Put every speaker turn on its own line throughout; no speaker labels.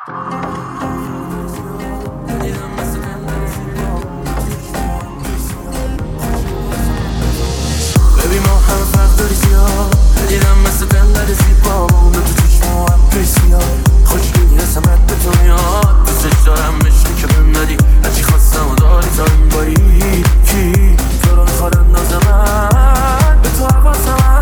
ببین ما هم فرق داری زیاد، دیدم مثل دلر زیبا با اون تو چشم و ابری سیاه. خوشگلی رسمت به تو میاد، دوستش دارم عشقی که بهم دادی، هرچی خواستم و داری تا این باری. کی تو رو میخواد اندازه من به تو حواسم.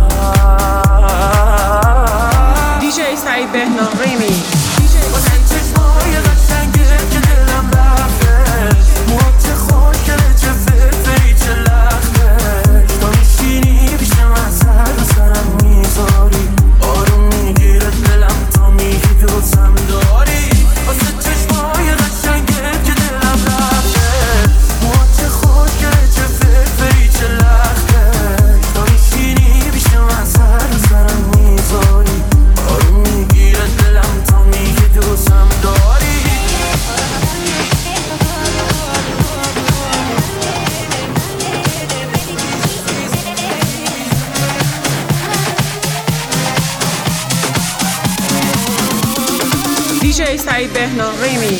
دیجی سعید بهنام ریمی
واسه چشمای قشنگه که دلم رفتش، موهات چه خوشگله چه فرفری چه لختش. تا میشینی پیش من سر به سرم میذاری، آروم میگیره دلم تا میگی دوستم داری. واسه چشمای قشنگه که دلم رفتش، موهات چه خوشگله چه فرفری چه لختش. تا میشینی پیش من سر به سرم میذاری، آروم میگیره دلم تا میگی دوستم داری.
دیجی سعید بهنام ریمی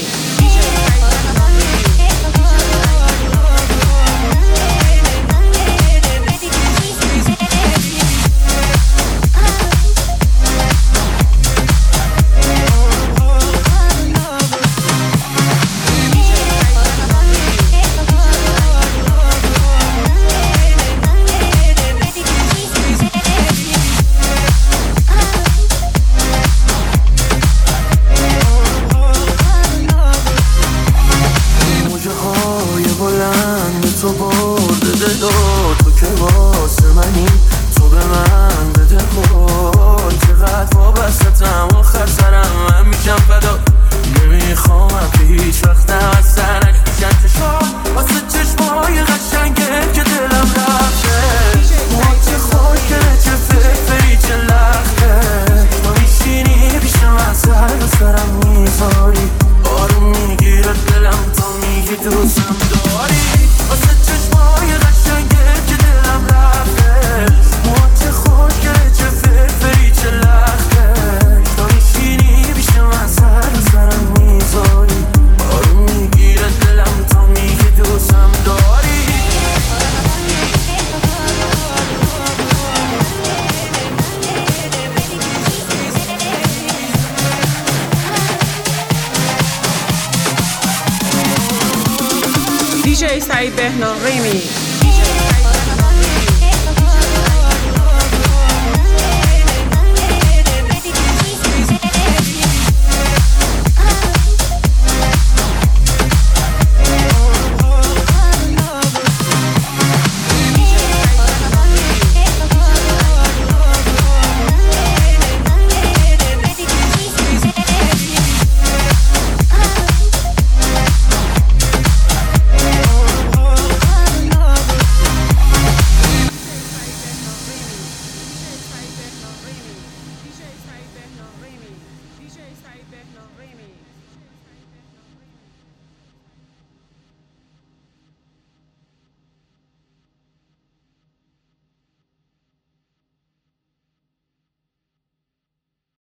تو برده دل تو که واسه منی، تو به من بده قول. چقدر وابستم آخر سرم من میشم فدا، نمیخوامم که هیچ وقت از سرک میشن چشم. واسه چشمای قشنگه که دلم رفتش، موهات چه خوشگله چه فرفری چه لختش. تو میشینی پیش من سر به سرم میذاری، آروم میگیره دلم تا میگی دوستم داری. واسه چشمای قشنگه که دلم رفتش، موهات چه خوشگله چه فرفری چه لختش. تا میشینی پیش من سر به سرم میذاری، آروم میگیره دلم تا میگی دوستم داری.
دیجی سعید بهنام ریمی